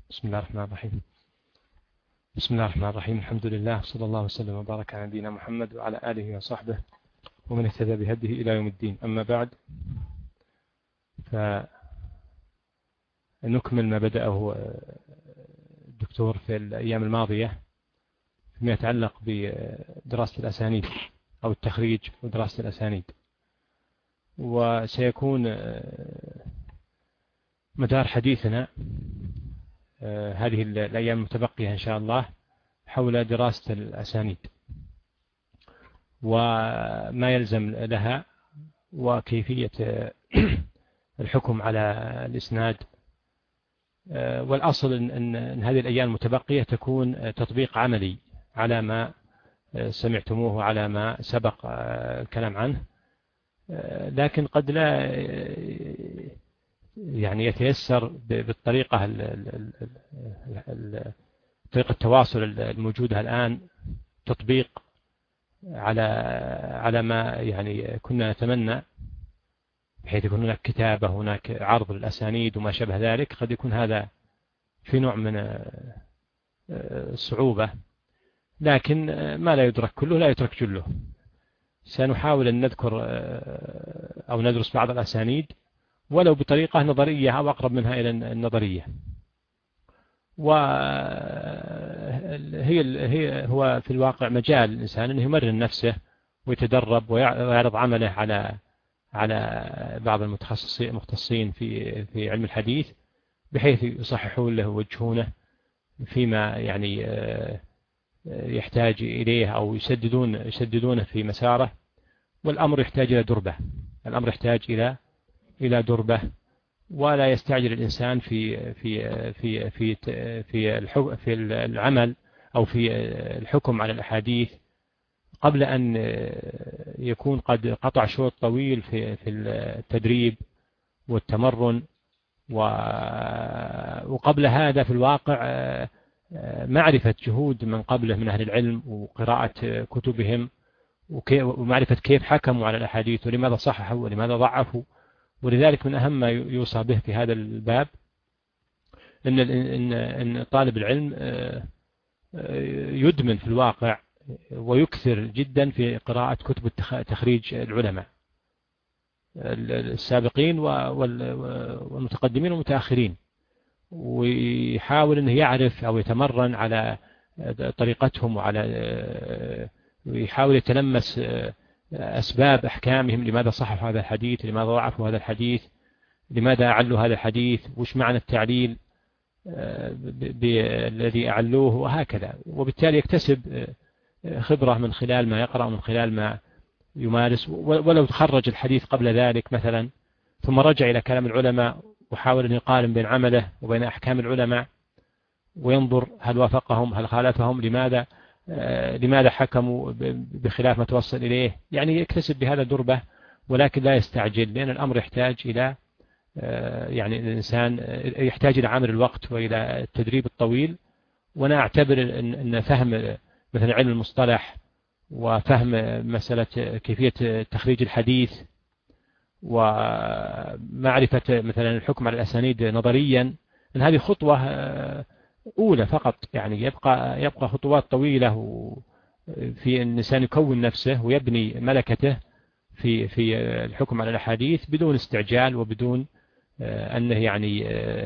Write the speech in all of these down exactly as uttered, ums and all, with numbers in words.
بسم الله الرحمن الرحيم. بسم الله الرحمن الرحيم. الحمد لله، صلى الله وسلم وبارك على نبينا محمد وعلى آله وصحبه ومن اهتدى بهديه إلى يوم الدين. أما بعد، فنكمل ما بدأه الدكتور في الأيام الماضية فيما يتعلق بدراسة الأسانيد أو التخريج ودراسة الأسانيد، وسيكون مدار حديثنا هذه الأيام المتبقية إن شاء الله حول دراسة الأسانيد وما يلزم لها وكيفية الحكم على الإسناد. والأصل أن هذه الأيام المتبقية تكون تطبيق عملي على ما سمعتموه وعلى ما سبق الكلام عنه، لكن قد لا يعني يتيسر بالطريقة طريقة التواصل الموجودة الآن تطبيق على على ما يعني كنا نتمنى، بحيث يكون هناك كتابة، هناك عرض للأسانيد وما شابه ذلك. قد يكون هذا في نوع من الصعوبة، لكن ما لا يدرك كله لا يترك جله. سنحاول أن نذكر أو ندرس بعض الأسانيد ولو بطريقة نظرية أو أقرب منها إلى النظرية. وهي هي هو في الواقع مجال الإنسان أنه يمرن نفسه ويتدرب ويعرض عمله على على بعض المتخصصين المختصين في في علم الحديث، بحيث يصححون له ويوجهونه فيما يعني يحتاج إليه أو يسددون يسددونه في مساره. والأمر يحتاج إلى دربة، الأمر يحتاج إلى إلى دربة، ولا يستعجل الإنسان في في في في في في العمل أو في الحكم على الأحاديث قبل أن يكون قد قطع شوط طويل في في التدريب والتمرن. وقبل هذا في الواقع معرفة جهود من قبله من أهل العلم وقراءة كتبهم ومعرفة كيف حكموا على الأحاديث ولماذا صححوا ولماذا ضعفوا. ولذلك من أهم ما يوصى به في هذا الباب أن أن طالب العلم يدمن في الواقع ويكثر جدا في قراءة كتب تخريج العلماء السابقين والمتقدمين والمتأخرين، ويحاول أنه يعرف أو يتمرن على طريقتهم وعلى ويحاول يتلمس أسباب أحكامهم، لماذا صححوا هذا الحديث، لماذا ضعفوا هذا الحديث، لماذا أعلوا هذا الحديث، وش معنى التعليل الذي أعلوه، وهكذا. وبالتالي يكتسب خبرة من خلال ما يقرأ ومن خلال ما يمارس. ولو تخرج الحديث قبل ذلك مثلا ثم رجع إلى كلام العلماء وحاول أن يقارن بين عمله وبين أحكام العلماء وينظر هل وافقهم هل خالفهم، لماذا لماذا حكموا بخلاف ما توصل إليه. يعني يكتسب بهذا دربة، ولكن لا يستعجل، لأن الأمر يحتاج إلى يعني الإنسان يحتاج إلى عامل الوقت وإلى التدريب الطويل. وأنا أعتبر أن فهم مثلا علم المصطلح وفهم مسألة كيفية تخريج الحديث ومعرفة مثلا الحكم على الأسانيد نظريا، أن هذه خطوة أولى فقط. يعني يبقى يبقى خطوات طويلة في أن الإنسان يكون نفسه ويبني ملكته في في الحكم على الأحاديث بدون استعجال وبدون أنه يعني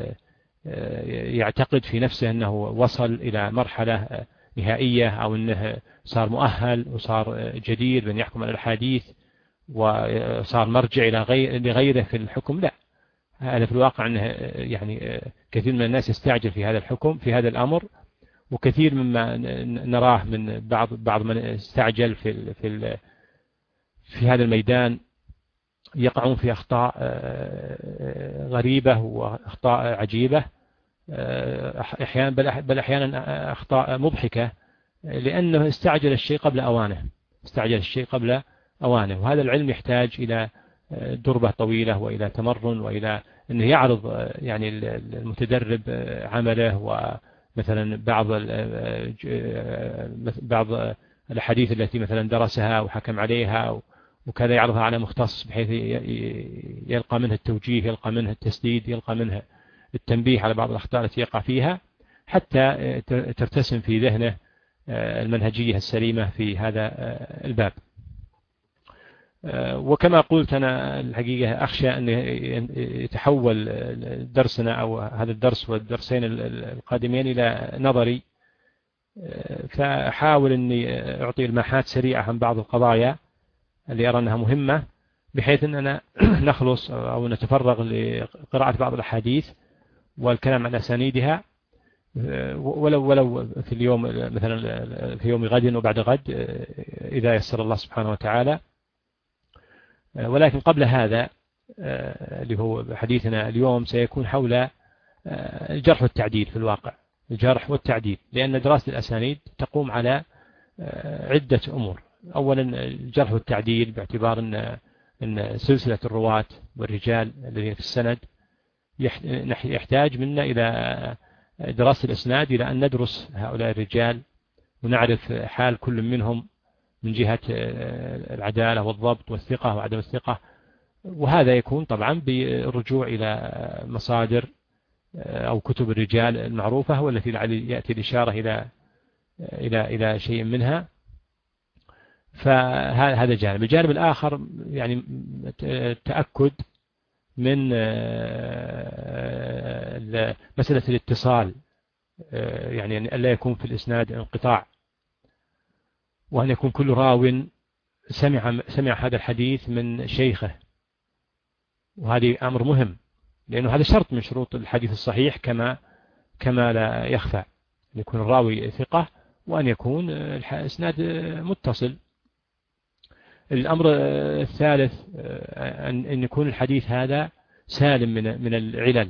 يعتقد في نفسه أنه وصل إلى مرحلة نهائية أو أنه صار مؤهل وصار جدير بأن يحكم على الأحاديث وصار مرجع إلى غير لغيره في الحكم. لا، هذا في الواقع أنه يعني كثير من الناس يستعجل في هذا الحكم في هذا الأمر، وكثير مما نراه من بعض بعض من استعجل في في في هذا الميدان يقعون في أخطاء غريبة وأخطاء عجيبة أحيانا، بل أحيانا أخطاء مضحكة، لأنه استعجل الشيء قبل أوانه استعجل الشيء قبل أوانه. وهذا العلم يحتاج إلى دربة طويلة وإلى تمرن وإلى أنه يعرض يعني المتدرب عمله، ومثلا بعض بعض الحديث التي مثلا درسها وحكم عليها وكذا يعرضها على مختص، بحيث يلقى منه التوجيه، يلقى منه التسديد، يلقى منه التنبيه على بعض الأخطاء التي يقع فيها. حتى ترتسم في ذهنه المنهجية السليمة في هذا الباب. وكما قلت أنا الحقيقة أخشى أن يتحول درسنا أو هذا الدرس والدرسين القادمين إلى نظري، فأحاول أني أعطي الماحات سريعة عن بعض القضايا اللي أرى أنها مهمة، بحيث أننا نخلص أو نتفرغ لقراءة بعض الأحاديث والكلام عن أسانيدها، ولو ولو في اليوم مثلا في يوم غد وبعد غد إذا يسر الله سبحانه وتعالى. ولكن قبل هذا اللي هو حديثنا اليوم سيكون حول الجرح والتعديل في الواقع، الجرح والتعديل، لأن دراسة الأسانيد تقوم على عدة أمور. أولا الجرح والتعديل باعتبار أن أن سلسلة الرواة والرجال الذين في السند يحتاج منا إلى دراسة الإسناد، إلى أن ندرس هؤلاء الرجال ونعرف حال كل منهم من جهة العدالة والضبط والثقة وعدم الثقة، وهذا يكون طبعا بالرجوع إلى مصادر أو كتب الرجال المعروفة والتي يأتي الإشارة إلى إلى إلى شيء منها. فهذا جانب. الجانب الآخر يعني التأكد من مسألة الاتصال، يعني أن لا يكون في الإسناد انقطاع، وأن يكون كل راو سمع سمع هذا الحديث من شيخه، وهذا أمر مهم لأنه هذا شرط من شروط الحديث الصحيح كما كما لا يخفى، أن يكون الراوي ثقة وأن يكون الإسناد متصل. الأمر الثالث أن يكون الحديث هذا سالم من من العلل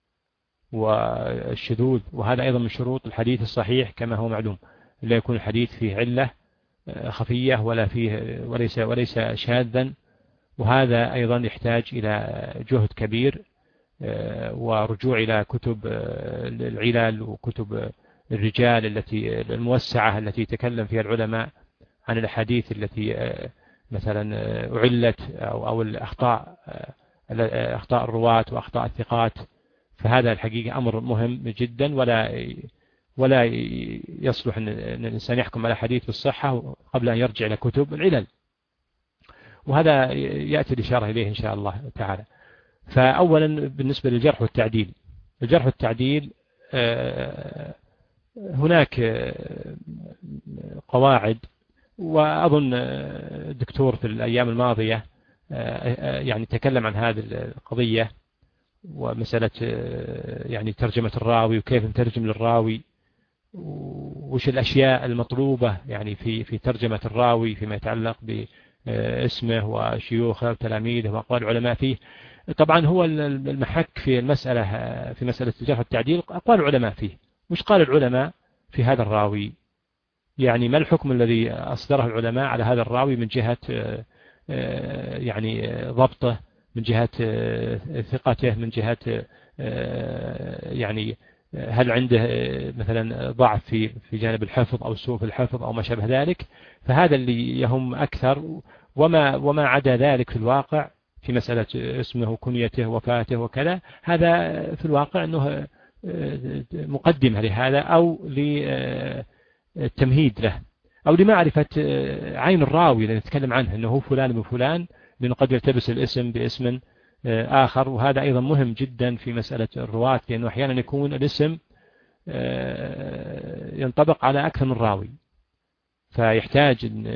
والشذوذ، وهذا أيضا من شروط الحديث الصحيح كما هو معلوم، لا يكون الحديث فيه علة خفية ولا فيه وليس وليس شاذا، وهذا أيضا يحتاج إلى جهد كبير ورجوع إلى كتب العلل وكتب الرجال التي الموسعة التي تكلم فيها العلماء عن الأحاديث التي مثلا أعلت أو أو الأخطاء أخطاء الرواة وأخطاء الثقات. فهذا الحقيقة أمر مهم جدا، ولا ولا يصلح أن الإنسان يحكم على حديث بالصحة قبل أن يرجع إلى كتب العلل، وهذا يأتي الإشارة إليه إن شاء الله تعالى. فأولا بالنسبة للجرح والتعديل، الجرح والتعديل هناك قواعد، وأظن الدكتور في الأيام الماضية يعني تكلم عن هذه القضية ومسألة يعني ترجمة الراوي وكيف نترجم للراوي، وش الأشياء المطلوبة يعني في في ترجمة الراوي فيما يتعلق باسمه وشيوخه وتلاميذه وأقوال العلماء فيه. طبعا هو المحك في المسألة في مسألة الجرح والتعديل أقوال العلماء فيه، مش قال العلماء في هذا الراوي، يعني ما الحكم الذي أصدره العلماء على هذا الراوي من جهة يعني ضبطه، من جهة ثقته، من جهة يعني هل عنده مثلا ضعف في في جانب الحفظ أو سوء في الحفظ أو ما شابه ذلك. فهذا اللي يهم أكثر، وما وما عدا ذلك في الواقع في مسألة اسمه وكنيته وفاته وكذا، هذا في الواقع أنه مقدمة لهذا أو للتمهيد له أو لمعرفة عين الراوي الذي نتكلم عنه أنه هو فلان من فلان، لأنه قد يلتبس الاسم باسم آخر، وهذا أيضا مهم جدا في مسألة الرواة، لأنه أحيانا يكون الاسم ينطبق على أكثر من راوي، فيحتاج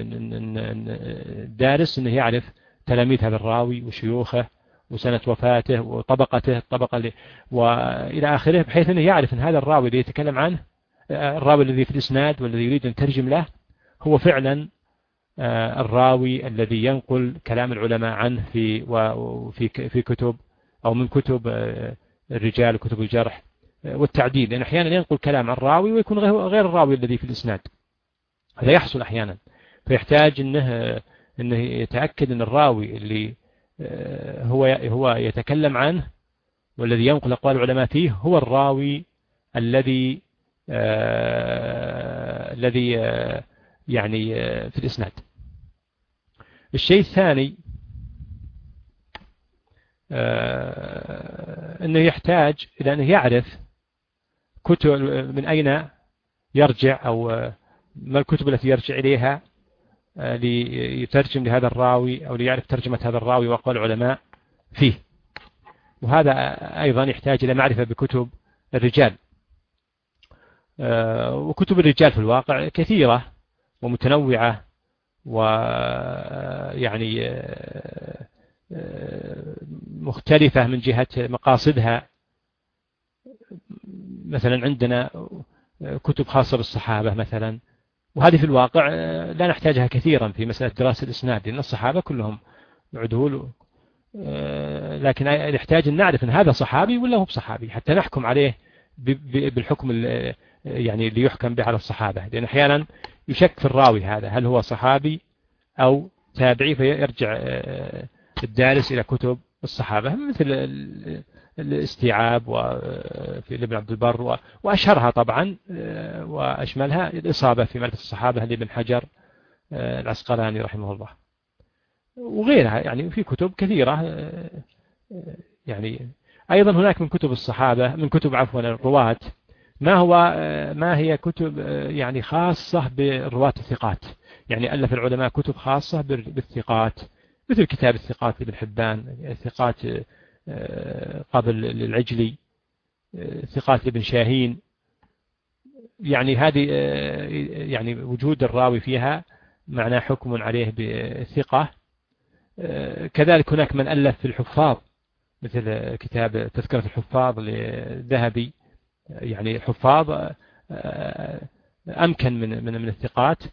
الدارس أنه يعرف تلاميذ هذا الراوي وشيوخه وسنة وفاته وطبقته الطبقة اللي وإلى آخره، بحيث أنه يعرف أن هذا الراوي الذي يتكلم عنه، الراوي الذي في الإسناد والذي يريد أن ترجم له، هو فعلا الراوي الذي ينقل كلام العلماء عنه في وفي في كتب أو من كتب الرجال وكتب الجرح والتعديل، لأن أحيانا ينقل كلام عن الراوي ويكون غير الراوي الذي في الإسناد، هذا يحصل أحيانا، فيحتاج أنه أنه يتأكد أن الراوي اللي هو هو يتكلم عنه والذي ينقل أقوال العلماء فيه هو الراوي الذي آه الذي آه يعني آه في الإسناد. الشيء الثاني آه أنه يحتاج إلى أنه يعرف كتب من أين يرجع أو ما الكتب التي يرجع إليها ليترجم لهذا الراوي أو ليعرف ترجمة هذا الراوي وأقوال العلماء فيه. وهذا أيضا يحتاج إلى معرفة بكتب الرجال. وكتب الرجال في الواقع كثيرة ومتنوعة ويعني مختلفة من جهة مقاصدها. مثلا عندنا كتب خاصة بالصحابة مثلا، وهذه في الواقع لا نحتاجها كثيرا في مسألة دراسة الإسناد، لأن الصحابة كلهم عدول، لكن نحتاج أن نعرف أن هذا صحابي ولا هو بصحابي حتى نحكم عليه بالحكم يعني اللي يحكم به على الصحابة، لأن أحيانا يشك في الراوي هذا هل هو صحابي أو تابعي، فيرجع الدارس إلى كتب الصحابة مثل الاستيعاب وفي ابن عبد البر وأشهرها طبعا وأشملها الإصابة في معرفة الصحابة لابن حجر العسقلاني رحمه الله، وغيرها يعني في كتب كثيرة. يعني أيضا هناك من كتب الصحابة من كتب عفوا الرواة ما هو ما هي كتب يعني خاصة بالرواة الثقات، يعني ألف العلماء كتب خاصة بالثقات مثل كتاب الثقات لابن حبان، الثقات قبل العجلي، ثقات لابن شاهين. يعني هذه يعني وجود الراوي فيها معناه حكم عليه بالثقة. كذلك هناك من ألف في الحفاظ مثل كتاب تذكرة الحفاظ للذهبي، يعني الحفاظ أمكن من من من الثقات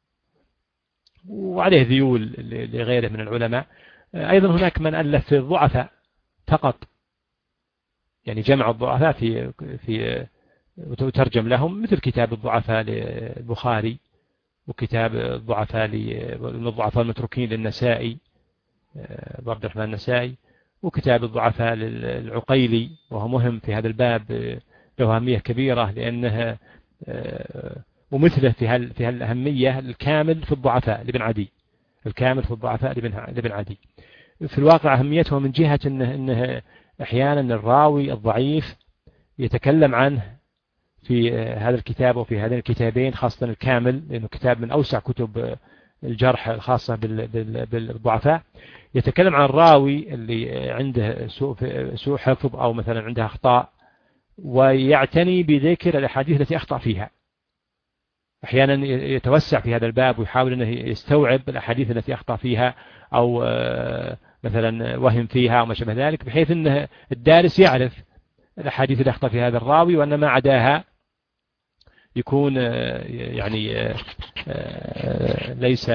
وعليه ذيول لغيره من العلماء. أيضا هناك من ألف في الضعفاء فقط، يعني جمع الضعفاء في في وترجم لهم مثل كتاب الضعفاء للبخاري وكتاب الضعفاء للضعفاء المتروكين للنسائي عبد الرحمن النسائي، وكتاب الضعفاء للعقيلي وهو مهم في هذا الباب له أهمية كبيرة لأنها ومثله في هال في هالأهمية الكامل في الضعفاء لابن عدي، الكامل في الضعفاء لابن عدي. في الواقع أهميته من جهة أنه, إنه أحيانا الراوي الضعيف يتكلم عنه في هذا الكتاب وفي هذين الكتابين، خاصة الكامل لأنه كتاب من أوسع كتب الجرح الخاصة بالضعفاء. يتكلم عن الراوي اللي عنده سوء سوء حفظ أو مثلا عنده أخطاء، ويعتني بذكر الأحاديث التي أخطأ فيها. أحيانا يتوسع في هذا الباب ويحاول أنه يستوعب الأحاديث التي أخطأ فيها أو مثلا وهم فيها أو ما شابه ذلك، بحيث أن الدارس يعرف الأحاديث اللي أخطأ فيها هذا الراوي، وأن ما عداها يكون يعني ليس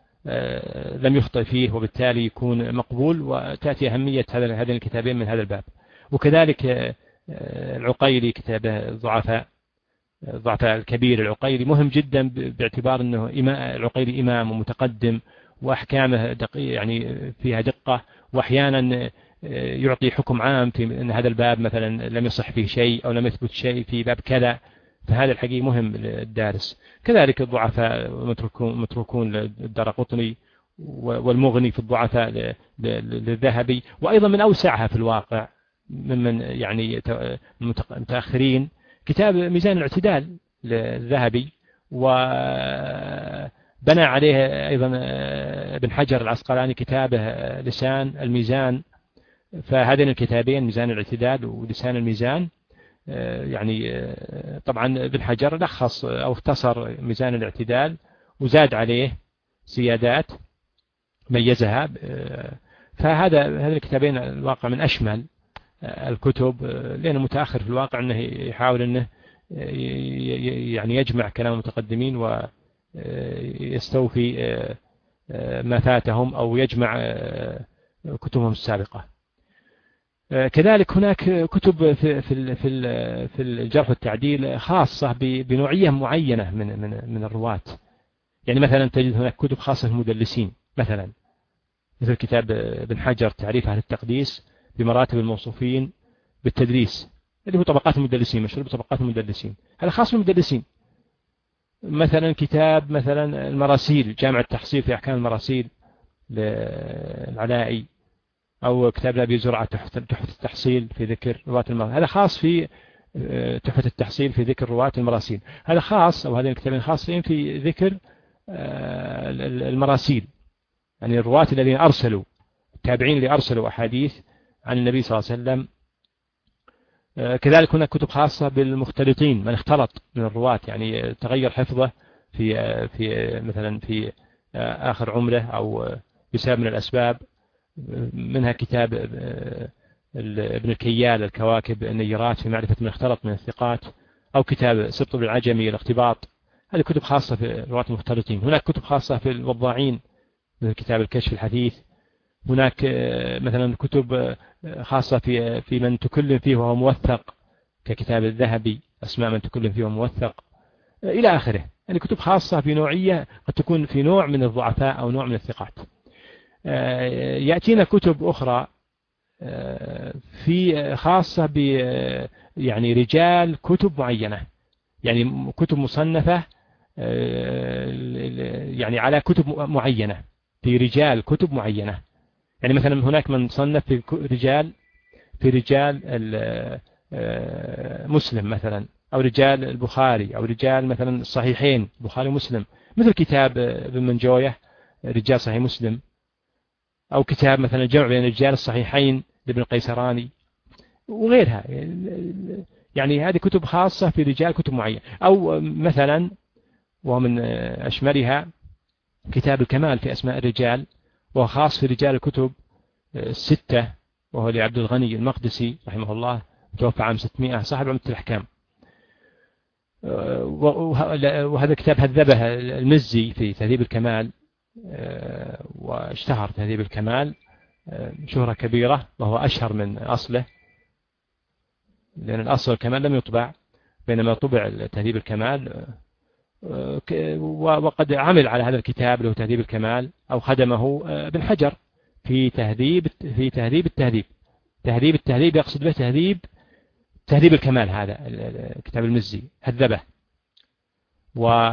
لم يخطئ فيه وبالتالي يكون مقبول، وتأتي أهمية هذين الكتابين من هذا الباب. وكذلك العقيلي كتاب الضعفاء الضعفاء الكبير العقيلي مهم جدا باعتبار أنه العقيلي إمام ومتقدم وأحكامه دقيقة يعني فيها دقة، وأحيانا يعطي حكم عام في أن هذا الباب مثلا لم يصح فيه شيء أو لم يثبت شيء في باب كذا، فهذا الحقيقي مهم للدارس. كذلك الضعفاء متروكون للدرقطني والمغني في الضعفاء للذهبي، وأيضا من أوسعها في الواقع ممن يعني متأخرين كتاب ميزان الاعتدال للذهبي، وبنى عليه أيضا ابن حجر العسقلاني كتابه لسان الميزان. فهذين الكتابين ميزان الاعتدال ولسان الميزان يعني طبعا ابن حجر لخص أو اختصر ميزان الاعتدال وزاد عليه زيادات ميزها. فهذا هذين الكتابين الواقع من أشمل الكتب، لأنه متأخر في الواقع أنه يحاول أنه يعني يجمع كلام المتقدمين ويستوفي ما فاتهم أو يجمع كتبهم السابقة. كذلك هناك كتب في في في الجرح والتعديل خاصة بنوعية معينة من من من الرواة. يعني مثلا تجد هناك كتب خاصة بالمدلسين، مثلا مثل كتاب ابن حجر تعريف أهل التقديس بمراتب الموصوفين بالتدريس، اللي هو طبقات المدلسين، مشهور بطبقات المدلسين، هذا خاص بالمدلسين. مثلا كتاب مثلا المراسيل، جامع التحصيل في أحكام المراسيل للعلائي، أو كتاب لأبي زرعة تحفة التحصيل في ذكر رواة المراسيل، هذا خاص في تحفة التحصيل في ذكر رواة المراسيل. هذا خاص، أو هذين الكتابين خاصين في ذكر المراسيل، يعني الرواة الذين أرسلوا، التابعين اللي أرسلوا أحاديث عن النبي صلى الله عليه وسلم. كذلك هناك كتب خاصة بالمختلطين، من اختلط من الرواة، يعني تغير حفظه في في مثلا في آخر عمره أو بسبب من الأسباب. منها كتاب ابن الكيال الكواكب النيرات في معرفة من اختلط من الثقات، أو كتاب سبط بن العجمي الاختباط. هذه كتب خاصة في رواة المختلطين. هناك كتب خاصة في الوضاعين مثل كتاب الكشف الحديث. هناك مثلا كتب خاصة في في من تكلم فيه وهو موثق ككتاب الذهبي، أسماء من تكلم فيه وهو موثق إلى آخره. يعني كتب خاصة في نوعية قد تكون في نوع من الضعفاء أو نوع من الثقات. يأتينا كتب أخرى في خاصة ب يعني رجال كتب معينة، يعني كتب مصنفة يعني على كتب معينة في رجال كتب معينة. يعني مثلا هناك من صنف في رجال في رجال مسلم مثلا، أو رجال البخاري، أو رجال مثلا الصحيحين البخاري ومسلم، مثل كتاب ابن منجوية رجال صحيح مسلم، أو كتاب مثلا الجمع بين رجال الصحيحين لابن القيسراني وغيرها. يعني هذه كتب خاصة في رجال كتب معينة. أو مثلا ومن أشملها كتاب الكمال في أسماء الرجال، وهو خاص في رجال الكتب الستة، وهو لعبد الغني المقدسي رحمه الله، توفى عام ستمائة، صاحب عمدة الأحكام. وهذا كتاب هذبه المزي في تهذيب الكمال، واشتهر تهذيب الكمال شهرة كبيرة، وهو أشهر من أصله، لأن الأصل الكمال لم يطبع، بينما طبع تهذيب الكمال. وقد عمل على هذا الكتاب له تهذيب الكمال، أو خدمه ابن حجر في تهذيب في تهذيب التهذيب. تهذيب التهذيب يقصد به تهذيب تهذيب الكمال، هذا كتاب المزي هذبه. و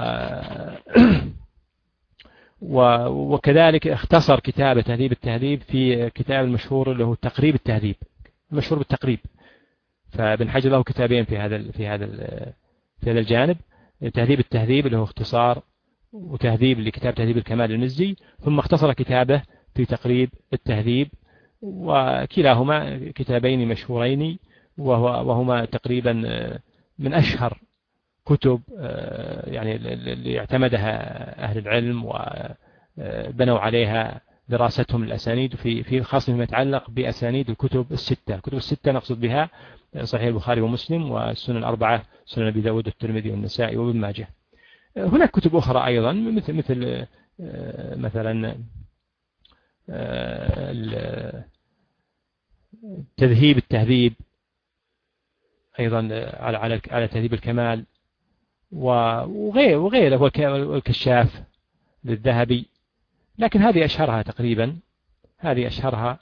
وكذلك اختصر كتاب تهذيب التهذيب في كتاب المشهور له تقريب التهذيب، المشهور بالتقريب. فابن حجر له كتابين في هذا في هذا في هذا الجانب، تهذيب التهذيب اللي هو اختصار، وتهذيب لكتاب تهذيب الكمال المزي، ثم اختصر كتابه في تقريب التهذيب. وكلاهما كتابين مشهورين، وهما تقريبا من أشهر كتب يعني اللي اعتمدها أهل العلم وبنوا عليها دراستهم الأسانيد، في في خاصة فيما يتعلق بأسانيد الكتب الستة. الكتب الستة نقصد بها صحيح البخاري ومسلم، والسنن الأربعة، سنن أبي داود والترمذي والنسائي وابن ماجه. هناك كتب أخرى أيضا مثل مثل مثلا تذهيب التهذيب أيضا على على على تهذيب الكمال، وغير وغيره، والكشاف للذهبي. لكن هذه أشهرها تقريبا، هذه أشهرها.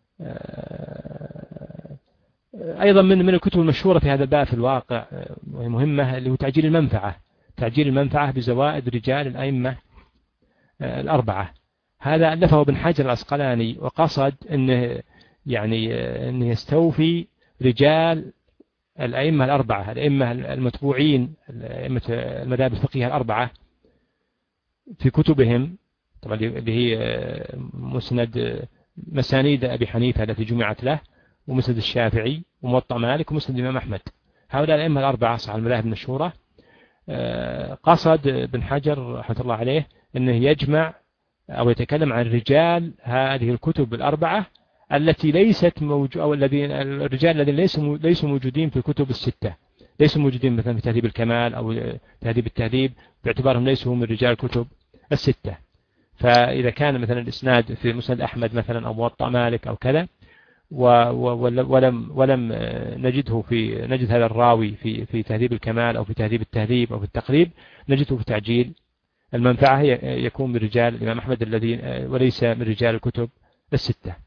أيضا من من الكتب المشهورة في هذا الباب في الواقع وهي مهمة، اللي هو تعجيل المنفعة، تعجيل المنفعة بزوائد رجال الأئمة الأربعة. هذا ألفه ابن حجر العسقلاني، وقصد أنه يعني أنه يستوفي رجال الأئمة الأربعة، الأئمة المتبوعين، الأئمة المذاهب الفقهية الأربعة في كتبهم، طبعا اللي هي مسند مسانيد أبي حنيفة التي جمعت له، ومسند الشافعي، وموطأ مالك، ومسند الإمام أحمد. هؤلاء الأئمة الأربعة صاحب المذاهب المشهورة. قصد ابن حجر رحمة الله عليه أنه يجمع أو يتكلم عن رجال هذه الكتب الأربعة التي ليست موجودة، أو الذين الرجال الذين ليسوا ليسوا موجودين في الكتب الستة، ليسوا موجودين مثلا في تهذيب الكمال أو تهذيب التهذيب، باعتبارهم ليسوا من رجال الكتب الستة. فإذا كان مثلا الإسناد في مسند أحمد مثلا، أو موطأ مالك أو كذا، ولم ولم نجده في نجد هذا الراوي في في تهذيب الكمال أو في تهذيب التهذيب أو في التقريب، نجده في تعجيل المنفعة يكون من رجال الإمام أحمد الذين وليس من رجال الكتب الستة.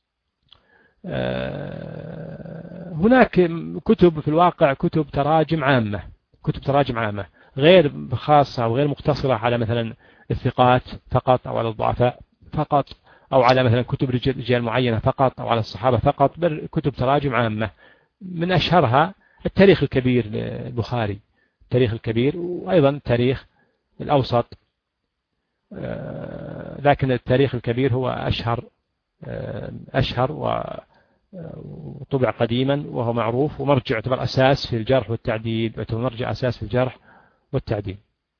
هناك كتب في الواقع كتب تراجم عامة، كتب تراجم عامة غير خاصة أو غير مقتصرة على مثلا الثقات فقط، أو على الضعفاء فقط، أو على مثلا كتب رجال معينة فقط، أو على الصحابة فقط، بل كتب تراجم عامة. من أشهرها التاريخ الكبير للبخاري، التاريخ الكبير، وأيضا التاريخ الأوسط، لكن التاريخ الكبير هو أشهر أشهر وطبع قديما وهو معروف ومرجع يعتبر أساس في الجرح والتعديل، يعتبر مرجع أساس في الجرح والتعديل.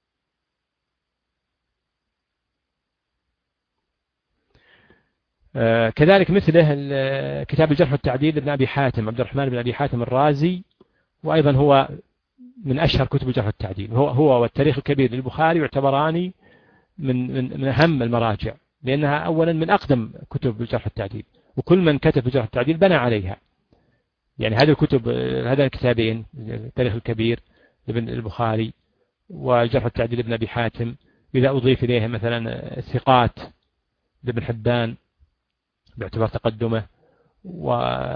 كذلك مثله كتاب الجرح والتعديل لابن أبي حاتم، عبد الرحمن بن أبي حاتم الرازي، وأيضا هو من أشهر كتب الجرح والتعديل. هو هو والتاريخ الكبير للبخاري يعتبران من من من أهم المراجع، لأنها أولا من أقدم كتب الجرح والتعديل، وكل من كتب الجرح والتعديل بنى عليها. يعني هذه الكتب، هذا الكتابين، التاريخ الكبير لابن البخاري والجرح والتعديل لابن أبي حاتم، إذا أضيف إليها مثلا الثقات لابن حبان باعتبار تقدمه، و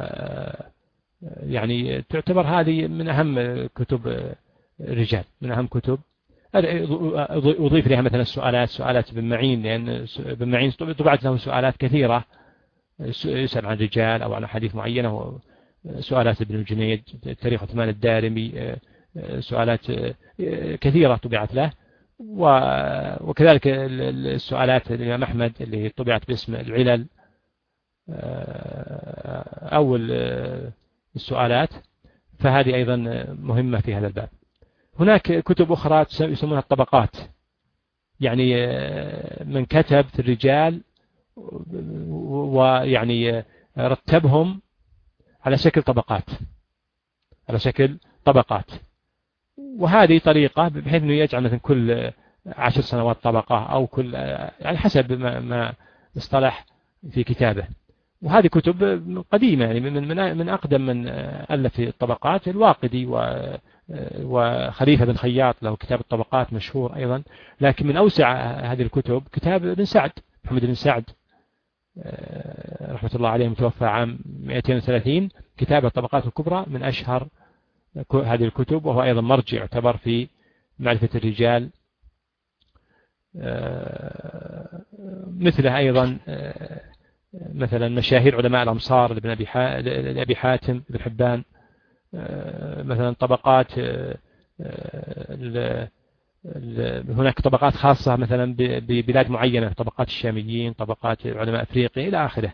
يعني تعتبر هذه من أهم كتب الرجال، من أهم كتب. أضيف لها مثلا السؤالات، سؤالات ابن معين، لأن ابن معين طبعت له سؤالات كثيرة، يسأل عن رجال أو عن حديث معينة، سؤالات ابن الجنيد، تاريخ عثمان الدارمي، سؤالات كثيرة طبعت له. وكذلك السؤالات الإمام أحمد اللي طبعت باسم العلل أو السؤالات، فهذه أيضا مهمة في هذا الباب. هناك كتب أخرى يسمونها الطبقات، يعني من كتب في الرجال ويعني رتبهم على شكل طبقات، على شكل طبقات. وهذه طريقة بحيث أنه يجعل مثلا كل عشر سنوات طبقة، أو كل يعني حسب ما, ما اصطلح في كتابه. وهذه كتب قديمة، يعني من من من أقدم من ألف في الطبقات الواقدي، وخليفة بن خياط له كتاب الطبقات مشهور أيضا. لكن من أوسع هذه الكتب كتاب ابن سعد، محمد بن سعد رحمة الله عليه، متوفى عام مئتين وثلاثين، كتاب الطبقات الكبرى من أشهر هذه الكتب، وهو أيضا مرجع يعتبر في معرفة الرجال. مثله أيضا مثلا مشاهير علماء الأمصار لابن أبي حاتم بن حبان، مثلا طبقات، هناك طبقات خاصة مثلا ببلاد معينة، طبقات الشاميين، طبقات علماء أفريقيا إلى آخره.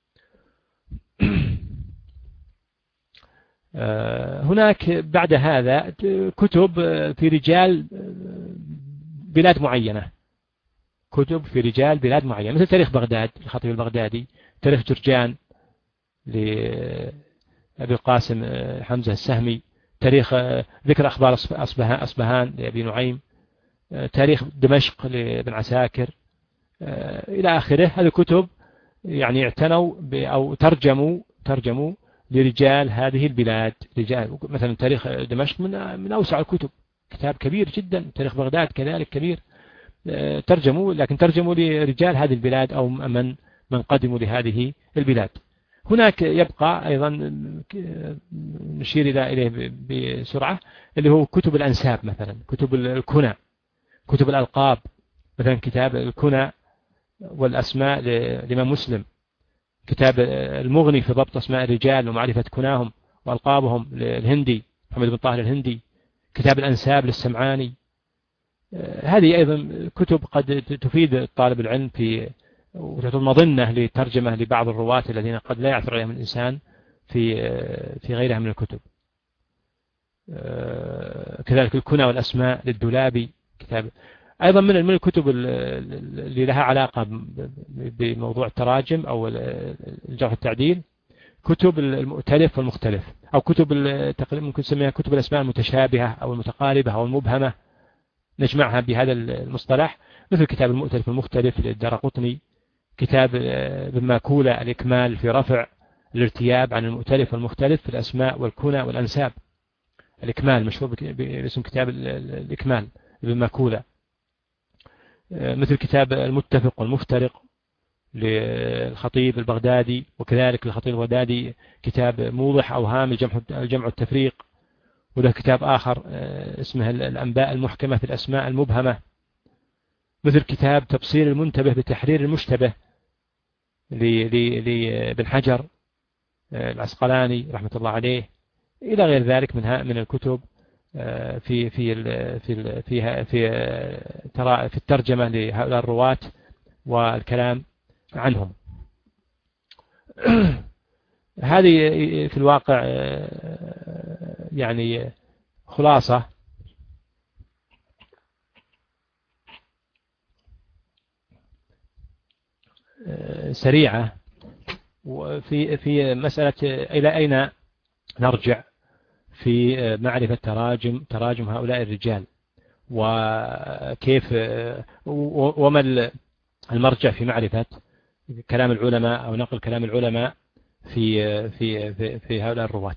هناك بعد هذا كتب في رجال بلاد معينة، كتب في رجال بلاد معينة، مثل تاريخ بغداد الخطيب البغدادي، تاريخ جرجان لأبي القاسم حمزة السهمي، تاريخ ذكر أخبار أصبهان لأبي نعيم، تاريخ دمشق لابن عساكر إلى آخره. هذه كتب يعني اعتنوا أو ترجموا ترجموا لرجال هذه البلاد، رجال مثلا تاريخ دمشق من من أوسع الكتب، كتاب كبير جدا. تاريخ بغداد كذلك كبير، ترجموا، لكن ترجموا لرجال هذه البلاد أو من من قدموا لهذه البلاد. هناك يبقى أيضا نشير إليه بسرعة، اللي هو كتب الأنساب، مثلا كتب الكنى، كتب الألقاب، مثلا كتاب الكنى والأسماء لإمام مسلم، كتاب المغني في ضبط أسماء الرجال ومعرفة كناهم وألقابهم للهندي محمد بن طاهر الهندي، كتاب الأنساب للسمعاني. هذه أيضا كتب قد تفيد طالب العلم في وتعطي مظنة لترجمة لبعض الرواة الذين قد لا يعثر عليهم الإنسان في في غيرها من الكتب. كذلك الكنى والأسماء للدولابي، كتاب أيضا من من الكتب اللي لها علاقة بموضوع التراجم أو الجرح والتعديل، كتب المؤتلف والمختلف، أو كتب ممكن نسميها كتب الأسماء المتشابهة أو المتقاربة أو المبهمة، نجمعها بهذا المصطلح، مثل كتاب المؤتلف والمختلف للدارقطني، كتاب ابن ماكولة الإكمال في رفع الارتياب عن المؤتلف والمختلف في الأسماء والكنى والأنساب، الإكمال مشهور باسم كتاب الإكمال ابن ماكولة. مثل كتاب المتفق والمفترق للخطيب البغدادي، وكذلك للخطيب البغدادي كتاب موضح أوهام الجمع الجمع والتفريق، وله كتاب آخر اسمه الأنباء المحكمة في الأسماء المبهمة. مثل كتاب تبصير المنتبه بتحرير المشتبه لابن حجر العسقلاني رحمة الله عليه، إلى غير ذلك من من الكتب في في في في في ترى في الترجمة لهؤلاء الرواة والكلام عنهم. هذه في الواقع يعني خلاصة سريعة في في مسألة إلى أين نرجع في معرفة تراجم تراجم هؤلاء الرجال، وكيف وما المرجع في معرفة كلام العلماء أو نقل كلام العلماء في في في, في هؤلاء الرواة.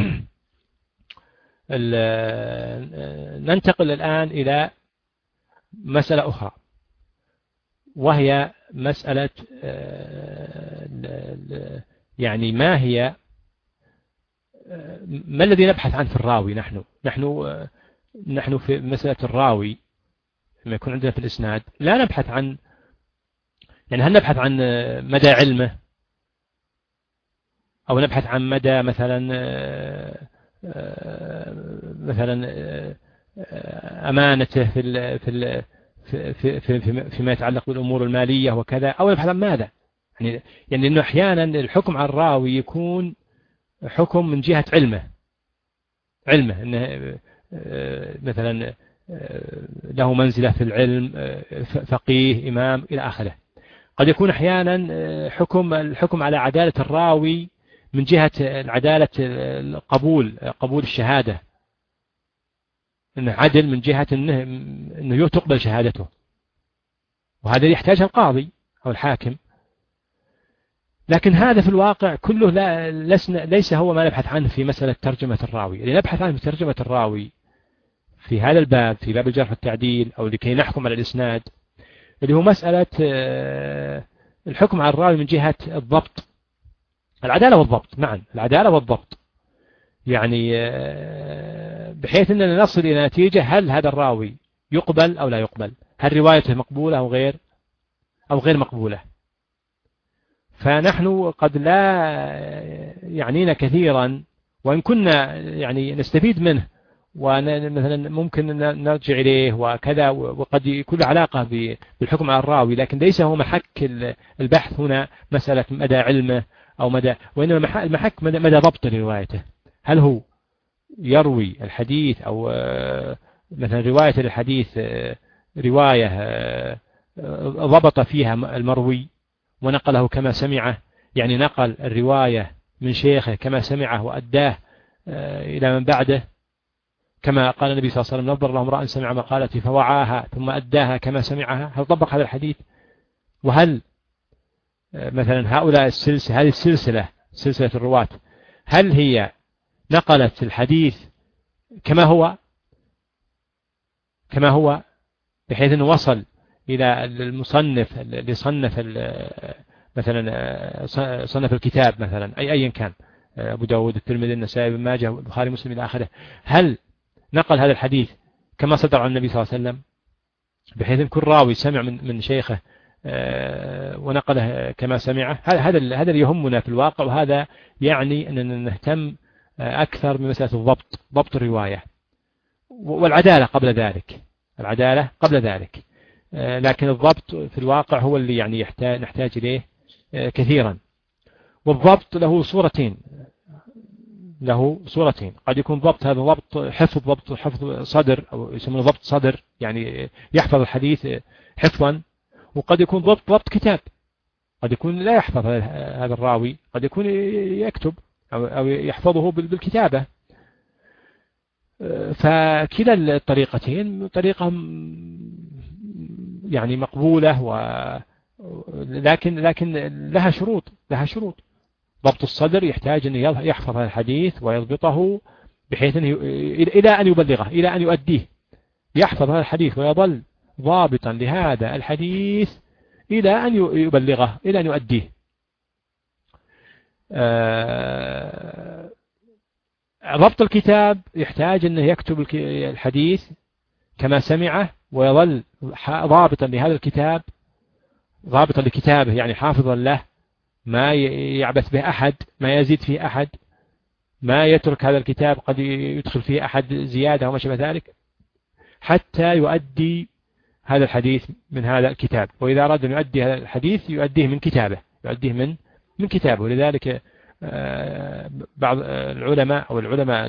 ننتقل الآن إلى مسألة أخرى، وهي مسألة يعني ما هي ما الذي نبحث عنه في الراوي. نحن نحن نحن في مسألة الراوي لما يكون عندنا في الإسناد لا نبحث عن، يعني هل نبحث عن مدى علمه، أو نبحث عن مدى مثلا مثلا أمانته في ال في ال في في في فيما يتعلق بالأمور المالية وكذا، أو نبحث عن ماذا؟ يعني يعني إنه أحيانا الحكم على الراوي يكون حكم من جهة علمه علمه إنه مثلا له منزلة في العلم، فقيه، إمام إلى آخره. قد يكون أحيانا حكم الحكم على عدالة الراوي من جهة العدالة القبول قبول الشهادة، إنه عدل من جهة إنه إنه تقبل شهادته، وهذا يحتاجها القاضي أو الحاكم. لكن هذا في الواقع كله لا لسنا ليس هو ما نبحث عنه في مسألة ترجمة الراوي. اللي نبحث عنه في ترجمة الراوي في هذا الباب، في باب الجرح والتعديل، أو لكي نحكم على الإسناد، اللي هو مسألة الحكم على الراوي من جهة الضبط، العدالة والضبط معا، العدالة والضبط، يعني بحيث أننا نصل إلى نتيجة هل هذا الراوي يقبل أو لا يقبل، هل روايته مقبولة أو غير أو غير مقبولة. فنحن قد لا يعنينا كثيرا، وإن كنا يعني نستفيد منه ومثلا ممكن نرجع إليه وكذا، وقد يكون علاقة بالحكم على الراوي، لكن ليس هو محك البحث هنا مسألة مدى علمه أو مدى، وإنما المحك مدى, مدى ضبط روايته. هل هو يروي الحديث أو مثلا رواية الحديث رواية ضبط فيها المروي ونقله كما سمعه، يعني نقل الرواية من شيخه كما سمعه وأداه إلى من بعده، كما قال النبي صلى الله عليه وسلم: نظر الله امرأ سمع مقالتي فوعاها ثم أداها كما سمعها. هل طبق هذا الحديث؟ وهل مثلا هؤلاء السلسلة، هذه السلسلة سلسلة الرواة، هل هي نقلت الحديث كما هو كما هو بحيث أنه وصل إلى المصنف اللي صنف مثلا صنف الكتاب مثلا أي أيا كان، أبو داود، الترمذي، النسائي، ابن ماجه، البخاري، مسلم إلى آخره، هل نقل هذا الحديث كما صدر عن النبي صلى الله عليه وسلم، بحيث أن كل راوي سمع من من شيخه ونقله كما سمعه؟ هذا هذا اللي يهمنا في الواقع، وهذا يعني أننا نهتم أكثر من مسألة الضبط، ضبط الرواية والعدالة قبل ذلك، العدالة قبل ذلك. لكن الضبط في الواقع هو اللي يعني يحتاج نحتاج إليه كثيرا. والضبط له صورتين له صورتين قد يكون ضبط هذا ضبط حفظ، ضبط حفظ صدر أو يسمونه ضبط صدر، يعني يحفظ الحديث حفظا، وقد يكون ضبط ضبط كتاب، قد يكون لا يحفظ هذا الراوي، قد يكون يكتب أو يحفظه بالكتابة. فكلا الطريقتين طريقة يعني مقبولة، و لكن لكن لها شروط لها شروط ضبط الصدر يحتاج أن يحفظ الحديث ويضبطه بحيث أنه إلى أن يبلغه، إلى أن يؤديه، يحفظ هذا الحديث ويظل ضابطا لهذا الحديث إلى أن يبلغه، إلى أن يؤديه. ضبط الكتاب يحتاج أنه يكتب الحديث كما سمعه ويظل ضابطا لهذا الكتاب، ضابطا لكتابه يعني حافظا له، ما يعبث به أحد، ما يزيد فيه أحد، ما يترك هذا الكتاب، قد يدخل فيه أحد زيادة وما شابه ذلك، حتى يؤدي هذا الحديث من هذا الكتاب. وإذا أراد أن يؤدي هذا الحديث يؤديه من كتابه، يؤديه من من كتابه. ولذلك بعض العلماء أو العلماء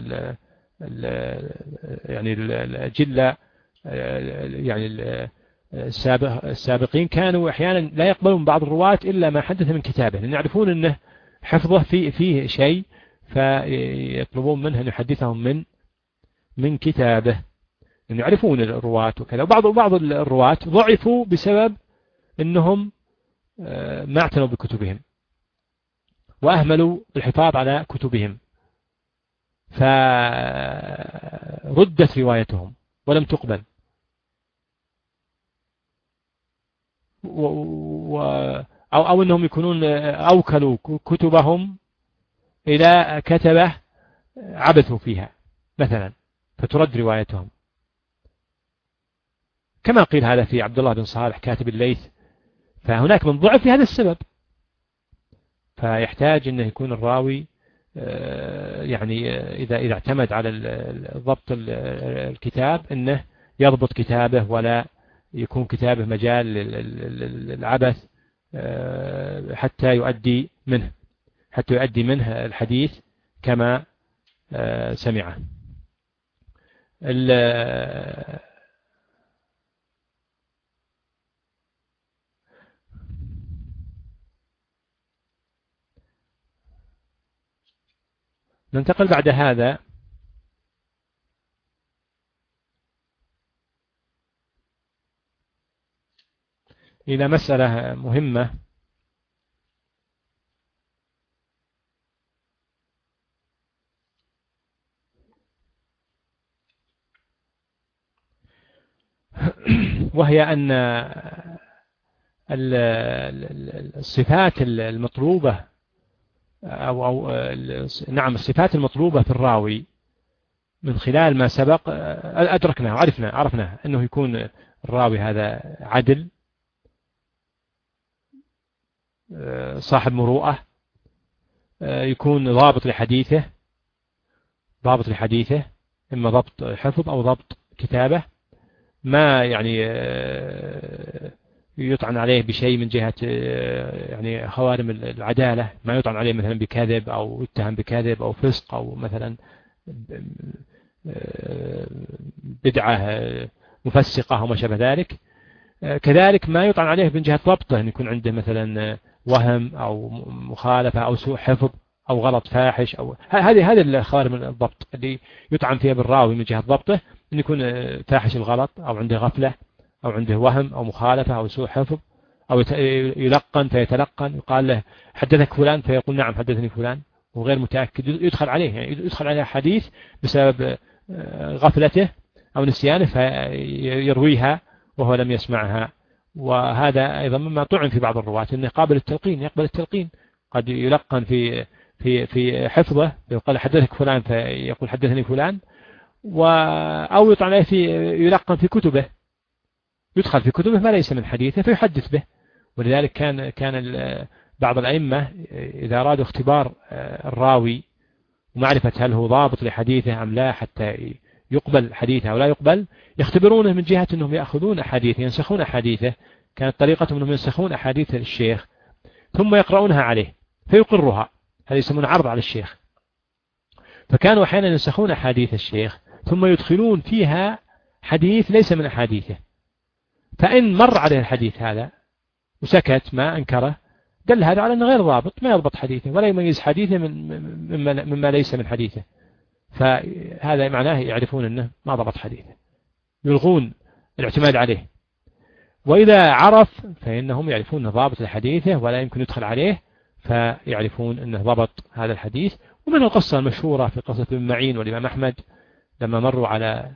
يعني الجلة يعني السابقين كانوا أحيانا لا يقبلون بعض الرواة إلا ما حدث من كتابه، لأن يعرفون أنه حفظه فيه فيه شيء، فيطلبون منه أن يحدثهم من من كتابه، أن يعرفون الرواة وكذا. وبعض بعض الرواة ضعفوا بسبب أنهم ما اعتنوا بكتبهم وأهملوا الحفاظ على كتبهم، فردت روايتهم ولم تقبل، و أو, أو أنهم يكونون أوكلوا كتبهم إلى كتبة عبثوا فيها مثلا، فترد روايتهم، كما قيل هذا في عبد الله بن صالح كاتب الليث. فهناك من ضعف لهذا السبب، فيحتاج أنه يكون الراوي يعني إذا إذا اعتمد على ضبط الكتاب أنه يضبط كتابه، ولا يكون كتابه مجال للعبث، حتى يؤدي منه حتى يؤدي منه الحديث كما سمعه. ننتقل بعد هذا إلى مسألة مهمة، وهي أن الصفات المطلوبة أو, أو نعم الصفات المطلوبة في الراوي من خلال ما سبق أدركنا وعرفنا عرفنا أنه يكون الراوي هذا عدل، صاحب مروءة، يكون ضابط لحديثه ضابط لحديثه إما ضبط حفظ أو ضبط كتابة، ما يعني يطعن عليه بشيء من جهة يعني خوارم العدالة، ما يطعن عليه مثلا بكذب أو يتهم بكذب أو فسق أو مثلا بدعة مفسقة وما شابه ذلك. كذلك ما يطعن عليه من جهة ضبطه، أن يكون عنده مثلا وهم أو مخالفة أو سوء حفظ أو غلط فاحش، أو هذه هذه الخوارم الضبط اللي يطعن فيها بالراوي من جهة ضبطه، أن يكون فاحش الغلط أو عنده غفلة أو عنده وهم أو مخالفة أو سوء حفظ، أو يلقن فيتلقن، يقال له حدثك فلان فيقول نعم حدثني فلان وغير متأكد، يدخل عليه يعني يدخل عليه حديث بسبب غفلته أو نسيانه فيرويها وهو لم يسمعها. وهذا أيضا مما طعن في بعض الرواة أنه قابل التلقين، يقبل التلقين، قد يلقن في في في حفظه، يقال حدثك فلان فيقول حدثني فلان، و أو يطعن عليه في يلقن في كتبه، يدخل في كتبه ما ليس من حديثه فيحدث به. ولذلك كان كان بعض الأئمة إذا أرادوا اختبار الراوي ومعرفة هل هو ضابط لحديثه أم لا حتى يقبل حديثه أو لا يقبل، يختبرونه من جهة أنهم يأخذون أحاديثه، ينسخون أحاديثه، كانت طريقتهم أنهم ينسخون أحاديث الشيخ ثم يقرؤونها عليه فيقرها، هذا يسمونه عرض على الشيخ. فكانوا أحيانا ينسخون أحاديث الشيخ ثم يدخلون فيها حديث ليس من أحاديثه، فإن مر عليه الحديث هذا وسكت ما أنكره دل هذا على أنه غير ضابط، ما يضبط حديثه ولا يميز حديثه من مما, مما ليس من حديثه، فهذا معناه يعرفون أنه ما ضبط حديثه، يلغون الاعتماد عليه. وإذا عرف فإنهم يعرفون أنه ضابط لحديثه ولا يمكن يدخل عليه، فيعرفون أنه ضبط هذا الحديث. ومن القصة المشهورة في قصة ابن معين والإمام أحمد لما مروا على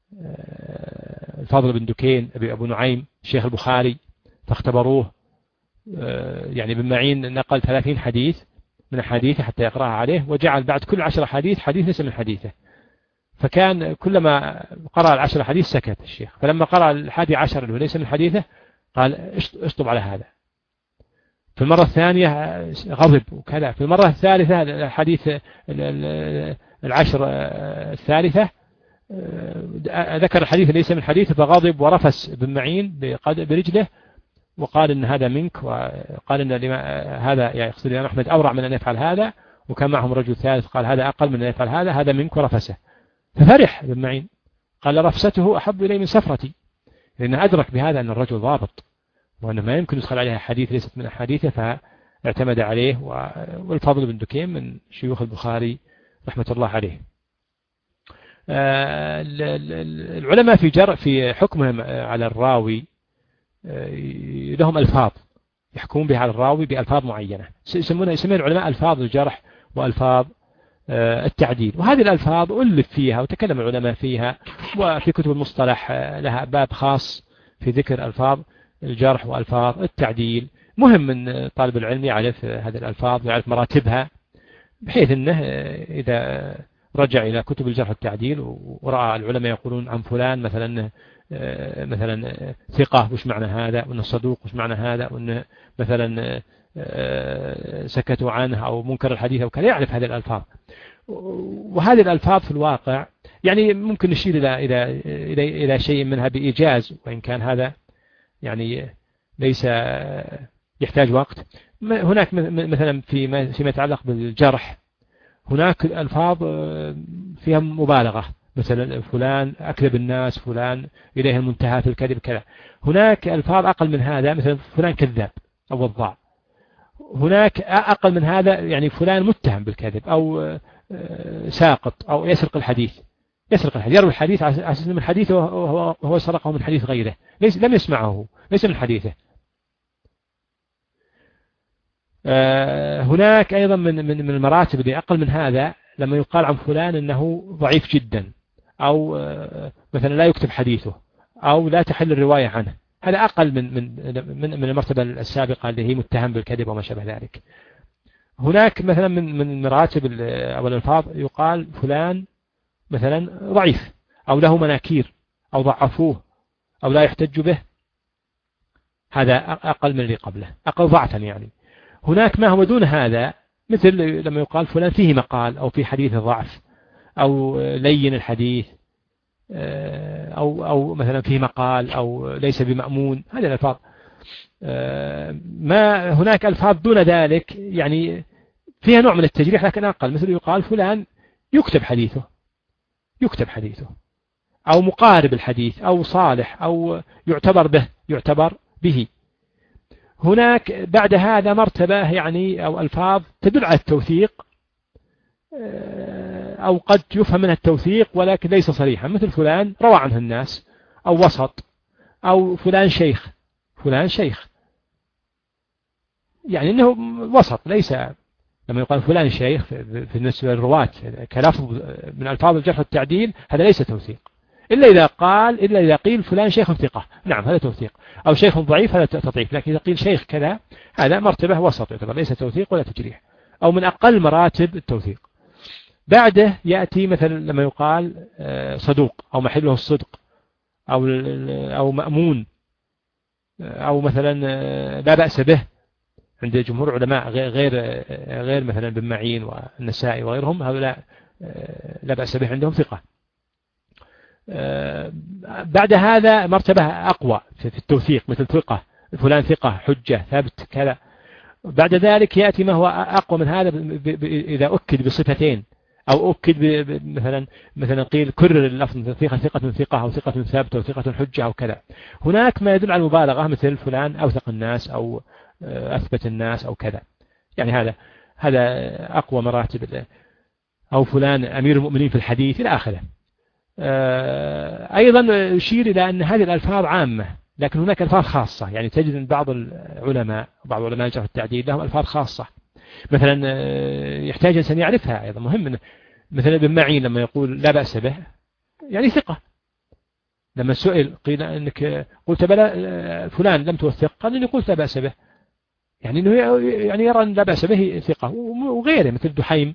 الفضل بن دكين أبو نعيم شيخ البخاري فاختبروه، يعني ابن معين نقل ثلاثين حديث من حديثه حتى يقرأها عليه، وجعل بعد كل عشر حديث حديث ليس من حديثه، فكان كلما قرأ العشر حديث سكت الشيخ، فلما قرأ الحادي عشر اللي ليس من حديثه قال اشطب على هذا، في المرة الثانية غضب وكذا، في المرة الثالثة الحديث العشر الثالثة ذكر الحديث ليس من حديثه فغضب ورفس بن معين برجله وقال إن هذا منك، وقال إن هذا يعني يقصد الإمام أحمد أورع من أن يفعل هذا، وكان معهم رجل ثالث قال هذا أقل من أن يفعل هذا، هذا منك، ورفسه. ففرح بن معين قال رفسته أحب إلي من سفرتي، لأنه أدرك بهذا أن الرجل ضابط وأنه ما يمكن يدخل عليها حديث ليست من أحاديثه، فاعتمد عليه. والفضل بن دكين من شيوخ البخاري رحمة الله عليه. العلماء في جر في حكمهم على الراوي لهم ألفاظ يحكمون بها على الراوي بألفاظ معينة، يسمونها يسمون العلماء ألفاظ الجرح وألفاظ التعديل، وهذه الألفاظ ألف فيها وتكلم العلماء فيها، وفي كتب المصطلح لها باب خاص في ذكر ألفاظ الجرح وألفاظ التعديل. مهم من طالب العلم يعرف هذه الألفاظ ويعرف مراتبها، بحيث أنه إذا رجع إلى كتب الجرح والتعديل ورأى العلماء يقولون عن فلان مثلا مثلا ثقة وش معنى هذا، وأنه صدوق وش معنى هذا، وأنه مثلا سكتوا عنه أو منكر الحديث أو كذا، يعرف هذه الألفاظ. وهذه الألفاظ في الواقع يعني ممكن نشير إلى إلى إلى إلى شيء منها بإيجاز، وإن كان هذا يعني ليس يحتاج وقت. هناك مثلا فيما فيما يتعلق بالجرح هناك ألفاظ فيها مبالغة، مثلا فلان أكذب الناس، فلان إليه المنتهى في الكذب كذا. هناك ألفاظ أقل من هذا، مثلا فلان كذاب أو وضاع. هناك أقل من هذا يعني فلان متهم بالكذب أو ساقط أو يسرق الحديث يسرق الحديث يروي الحديث على أساس من حديثه وهو هو سرقه من حديث غيره، ليس لم يسمعه، ليس من حديثه. هناك أيضا من من من المراتب اللي أقل من هذا لما يقال عن فلان أنه ضعيف جدا، أو مثلا لا يكتب حديثه، أو لا تحل الرواية عنه، هذا أقل من من من من المرتبة السابقة اللي هي متهم بالكذب وما شابه ذلك. هناك مثلا من من مراتب أو الألفاظ يقال فلان مثلا ضعيف، أو له مناكير، أو ضعفوه، أو لا يحتج به، هذا أقل من اللي قبله، أقل ضعفا يعني. هناك ما هو دون هذا، مثل لما يقال فلان فيه مقال، أو في حديث ضعف، أو لين الحديث، أو أو مثلا فيه مقال، أو ليس بمأمون، هذه الألفاظ. ما هناك ألفاظ دون ذلك يعني فيها نوع من التجريح لكن أقل، مثل يقال فلان يكتب حديثه يكتب حديثه أو مقارب الحديث، أو صالح، أو يعتبر به يعتبر به. هناك بعد هذا مرتبة يعني أو ألفاظ تدل على التوثيق، أو قد يفهم منها التوثيق ولكن ليس صريحا، مثل فلان روى عنه الناس، أو وسط، أو فلان شيخ فلان شيخ يعني أنه وسط، ليس لما يقال فلان شيخ في بالنسبة للرواة كلفظ من ألفاظ الجرح والتعديل هذا ليس توثيق، إلا إذا قال إلا إذا قيل فلان شيخ ثقة، نعم هذا توثيق، أو شيخ ضعيف هذا تضعيف، لكن إذا قيل شيخ كذا هذا مرتبة وسط يعتبر، ليس توثيق ولا تجريح، أو من أقل مراتب التوثيق. بعده يأتي مثلا لما يقال صدوق، أو محله الصدق، أو أو مأمون، أو مثلا لا بأس به عند جمهور علماء غير غير مثلا بن معين والنسائي وغيرهم، هؤلاء لا بأس به عندهم ثقة. بعد هذا مرتبة أقوى في التوثيق، مثل ثقة فلان ثقة حجة ثبت كذا. بعد ذلك يأتي ما هو أقوى من هذا إذا أكد بصفتين، أو أكد مثلا مثلا قيل كرر اللفظ ثقة ثقة ثقة، أو ثقة ثابت، أو ثقة حجة، أو كذا. هناك ما يدل على المبالغة، مثل فلان أوثق الناس، أو أثبت الناس، أو كذا، يعني هذا هذا أقوى مراتب. أو فلان أمير المؤمنين في الحديث إلى آخره. أيضا يشير إلى أن هذه الألفاظ عامة، لكن هناك ألفاظ خاصة، يعني تجد أن بعض العلماء بعض علماء الجرح والتعديل لهم ألفاظ خاصة مثلا يحتاج إنسان يعرفها، أيضا مهم. مثلا ابن معين لما يقول لا بأس به يعني ثقة، لما سئل قيل أنك قلت بلا فلان لم توثق، قال إني قلت لا بأس به، يعني إنه يعني يرى أن لا بأس به ثقة. وغيره مثل دحيم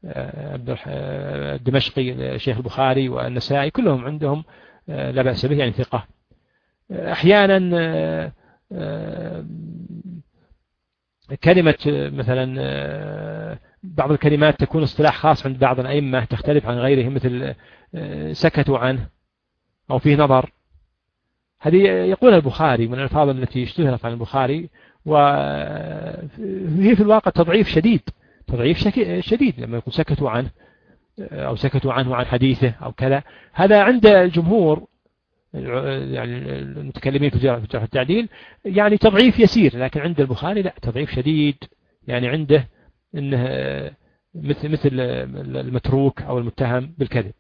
الدمشقي شيخ البخاري والنسائي كلهم عندهم لا بأس به يعني ثقة. أحيانا كلمة مثلا بعض الكلمات تكون اصطلاح خاص عند بعض الأئمة تختلف عن غيرهم، مثل سكتوا عنه أو فيه نظر. هذه يقول البخاري من الألفاظ التي اشتهرت عن البخاري، وهي في الواقع تضعيف شديد، تضعيف شديد لما يقول سكتوا عنه أو سكتوا عنه عن حديثه أو كذا. هذا عند الجمهور يعني المتكلمين في جرح التعديل يعني تضعيف يسير، لكن عند البخاري لا، تضعيف شديد، يعني عنده انه مثل مثل المتروك او المتهم بالكذب.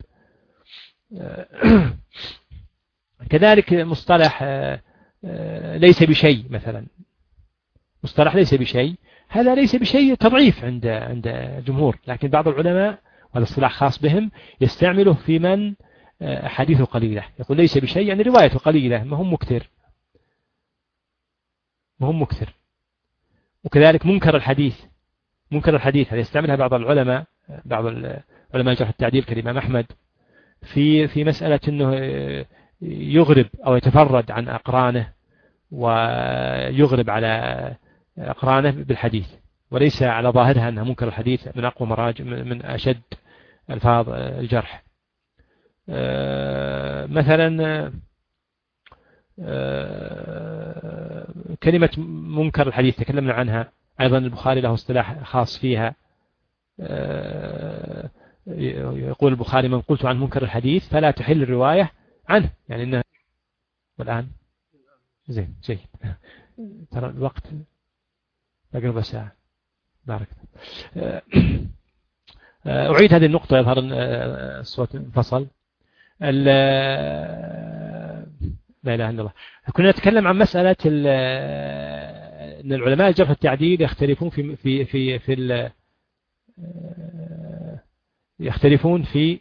كذلك مصطلح ليس بشيء، مثلا مصطلح ليس بشيء، هذا ليس بشيء تضعيف عند عند الجمهور، لكن بعض العلماء وهذا اصطلاح خاص بهم يستعمله في من حديثه قليلة، يقول ليس بشيء يعني روايته قليلة، ما هم مكثر، ما هم مكثر. وكذلك منكر الحديث، منكر الحديث هذا يستعملها بعض العلماء، بعض علماء جرح التعديل كالإمام أحمد في في مسألة أنه يغرب أو يتفرد عن أقرانه ويغرب على أقرانه بالحديث، وليس على ظاهرها أنها منكر الحديث من أقوى مراجع من أشد ألفاظ الجرح. مثلا كلمة منكر الحديث تكلمنا عنها أيضا، البخاري له اصطلاح خاص فيها. يقول البخاري من قلت عن منكر الحديث فلا تحل الرواية عنه، يعني إنه والآن زين جيد ترى الوقت أقرب ساعة. بارك. أعيد هذه النقطة يظهر الصوت انفصل. لا إله إلا الله. كنا نتكلم عن مسألة أن العلماء الجرح التعديل يختلفون في في في في يختلفون في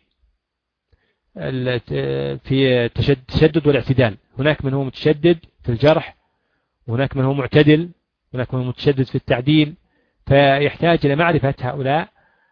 في التشدد والاعتدال. هناك من هو متشدد في الجرح، وهناك من هو معتدل، هناك من هو متشدد في التعديل، فيحتاج إلى معرفة هؤلاء.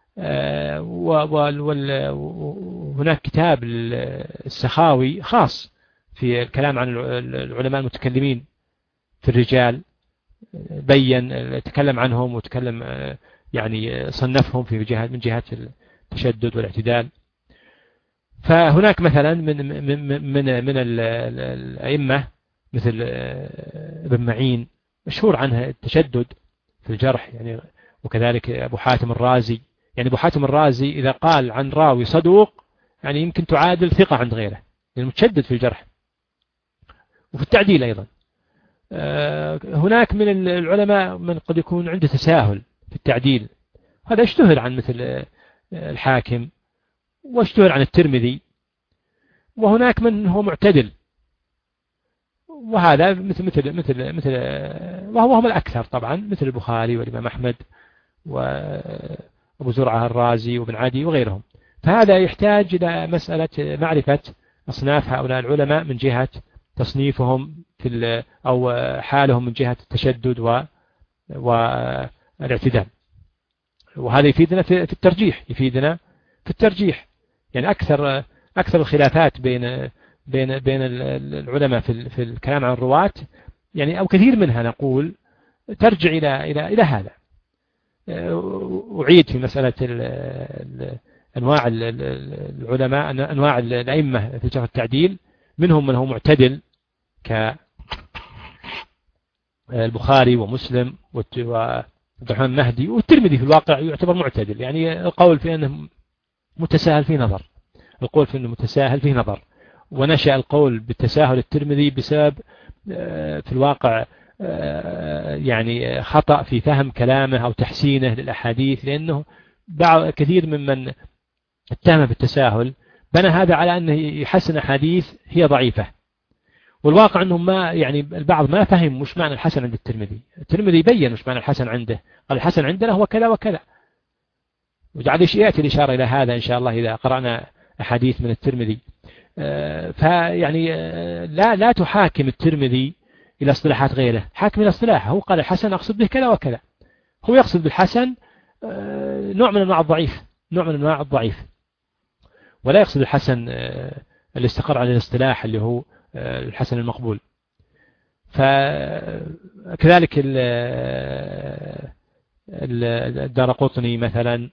وهناك كتاب السخاوي خاص في الكلام عن العلماء المتكلمين في الرجال، بين تكلم عنهم وتكلم يعني صنفهم في جهة من جهة التشدد والاعتدال. فهناك مثلا من من من من الأئمة مثل ابن معين مشهور عنها التشدد في الجرح يعني، وكذلك أبو حاتم الرازي. يعني أبو حاتم الرازي إذا قال عن راوي صدوق يعني يمكن تعادل ثقة عند غيره، يعني متشدد في الجرح وفي التعديل أيضا. هناك من العلماء من قد يكون عنده تساهل في التعديل، هذا يشتهر عن مثل الحاكم واشتهر عن الترمذي. وهناك من هو معتدل، وهذا مثل مثل مثل مثل وهو هم الأكثر طبعا، مثل البخاري والإمام أحمد وأبو زرعة الرازي وابن عدي وغيرهم. فهذا يحتاج إلى مسألة معرفة أصناف هؤلاء العلماء من جهة تصنيفهم في أو حالهم من جهة التشدد والاعتدال. وهذا يفيدنا في الترجيح، يفيدنا في الترجيح. يعني أكثر أكثر الخلافات بين بين بين العلماء في في الكلام عن الرواة يعني، أو كثير منها نقول ترجع إلى إلى إلى هذا. أعيد في مسألة أنواع العلماء، أنواع الأئمة في جرح التعديل، منهم من هو معتدل كالبخاري ومسلم وعبد الرحمن المهدي، والترمذي في الواقع يعتبر معتدل. يعني القول في أنه متساهل فيه نظر، القول في أنه متساهل فيه نظر. ونشأ القول بالتساهل الترمذي بسبب في الواقع يعني خطأ في فهم كلامه أو تحسينه للأحاديث، لأنه بعض كثير ممن اتهم في التساهل بنى هذا على أنه يحسن أحاديث هي ضعيفة، والواقع أنهم ما يعني البعض ما فهم مش معنى الحسن عند الترمذي. الترمذي يبين مش معنى الحسن عنده، قال الحسن عندنا هو كذا وكذا، وجعل يأتي الإشارة إلى هذا إن شاء الله إذا قرأنا أحاديث من الترمذي. فيعني لا لا تحاكم الترمذي إلى اصطلاحات غيره، حاكم إلى اصطلاحه. هو قال الحسن أقصد به كذا وكذا، هو يقصد بالحسن نوع من أنواع الضعيف، نوع من أنواع الضعيف، ولا يقصد الحسن اللي استقر على الاصطلاح اللي هو الحسن المقبول. فكذلك الدارقطني مثلا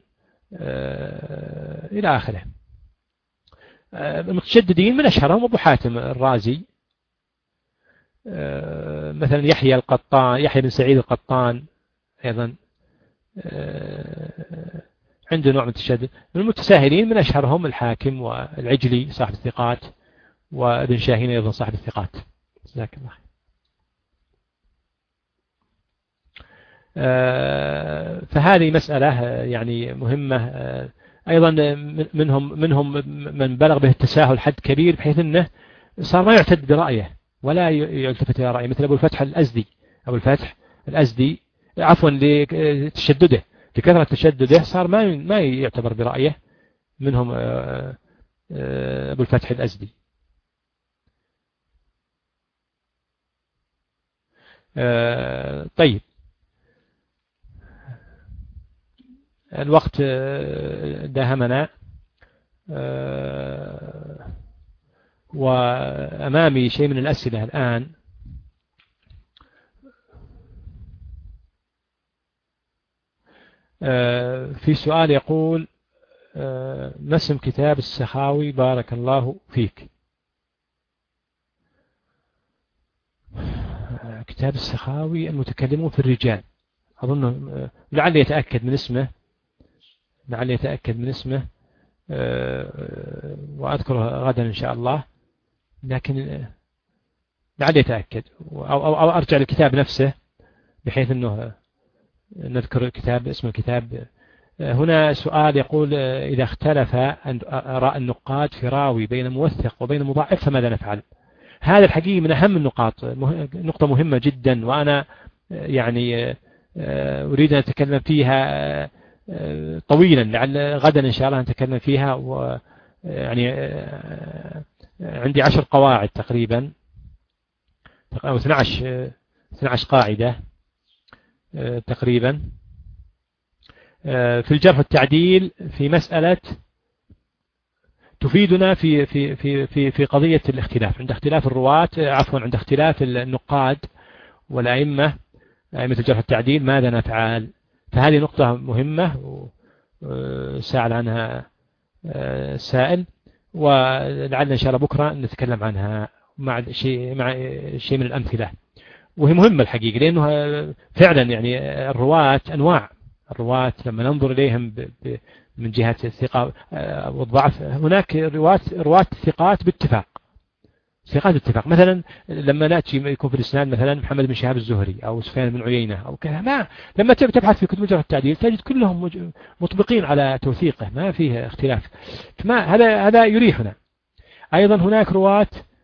إلى آخره. المتشددين من أشهرهم أبو حاتم الرازي مثلا، يحيى القطان، يحيى بن سعيد القطان أيضا عنده نوع من التشدد. المتساهلين من أشهرهم الحاكم والعجلي صاحب الثقات، وابن شاهين أيضا صاحب الثقات. جزاك الله خير. فهذه مسألة يعني مهمة. أيضا منهم منهم من بلغ به التساهل حد كبير بحيث أنه صار ما يعتد برأيه ولا يلتفت إلى رأيه، مثل أبو الفتح الأزدي. أبو الفتح الأزدي عفوا لتشدده، لكثرة تشدده صار ما ما يعتبر برأيه. منهم أبو الفتح الأزدي. طيب، الوقت داهمنا وأمامي شيء من الأسئلة الآن. في سؤال يقول: ما اسم كتاب السخاوي بارك الله فيك؟ كتاب السخاوي المتكلمون في الرجال أظن، لعلي يتأكد من اسمه، لعلي يتأكد من اسمه وأذكره غدا إن شاء الله، لكن لعلي يتأكد أو, أو, أو أرجع للكتاب نفسه بحيث أنه نذكر الكتاب، اسم الكتاب. هنا سؤال يقول: إذا اختلف آراء النقاد في راوي بين موثق وبين مضاعف فماذا نفعل؟ هذا الحقيقي من أهم النقاط، نقطة مهمة جدا، وأنا يعني أريد أن أتكلم فيها طويلا، لعل غدا إن شاء الله نتكلم فيها. ويعني عندي عشر قواعد تقريبا أو اثني عشر قاعدة تقريبا في الجرح والتعديل، في مسألة تفيدنا في في في في في قضية الاختلاف، عند اختلاف الرواة، عفوا عند اختلاف النقاد والأئمة، أئمة الجرح والتعديل، ماذا نفعل؟ فهذه نقطة مهمة سأل عنها سائل، ولعل إن شاء الله بكرة نتكلم عنها مع شيء مع شيء من الأمثلة. وهي مهمة الحقيقة، لأنه فعلا يعني الرواة أنواع. الرواة لما ننظر إليهم من جهة الثقة والضعف، هناك رواة رواة الثقات باتفاق، ثقات اتفاق. مثلا لما نأتي يكون في الإسناد مثلا محمد بن شهاب الزهري أو سفيان بن عيينة أو كذا، ما لما تبحث في كتب الجرح والتعديل تجد كلهم مطبقين على توثيقه، ما فيه اختلاف. ما هذا هذا يريحنا. أيضا هناك رواة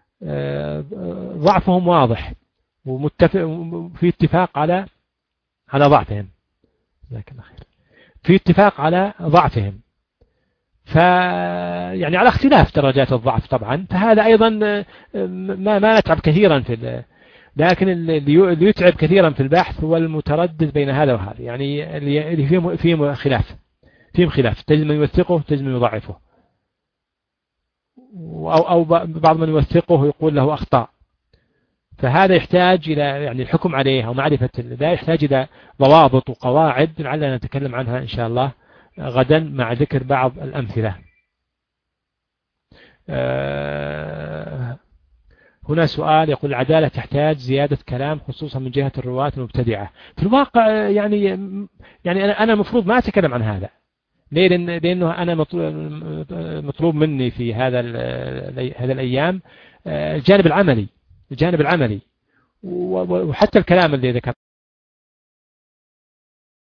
ضعفهم واضح ومتفق في اتفاق على على ضعفهم، جزاك الله خير، في اتفاق على ضعفهم، ف يعني على اختلاف درجات الضعف طبعا. فهذا أيضا ما ما نتعب كثيرا في ال... لكن اللي يتعب كثيرا في البحث هو المتردد بين هذا وهذا، يعني اللي فيهم فيهم خلاف، فيهم خلاف، تجد من يوثقه تجد من يضعفه، أو أو بعض من يوثقه يقول له أخطاء. فهذا يحتاج إلى يعني الحكم عليه أو معرفة، لا يحتاج إلى ضوابط وقواعد لعلنا نتكلم عنها إن شاء الله غدا مع ذكر بعض الأمثلة. هنا سؤال يقول: العدالة تحتاج زيادة كلام خصوصا من جهة الرواة المبتدعة. في الواقع يعني يعني أنا المفروض ما أتكلم عن هذا. ليه؟ لأن لأنه أنا مطلوب مني في هذا هذا الأيام الجانب العملي، الجانب العملي، وحتى الكلام اللي ذكر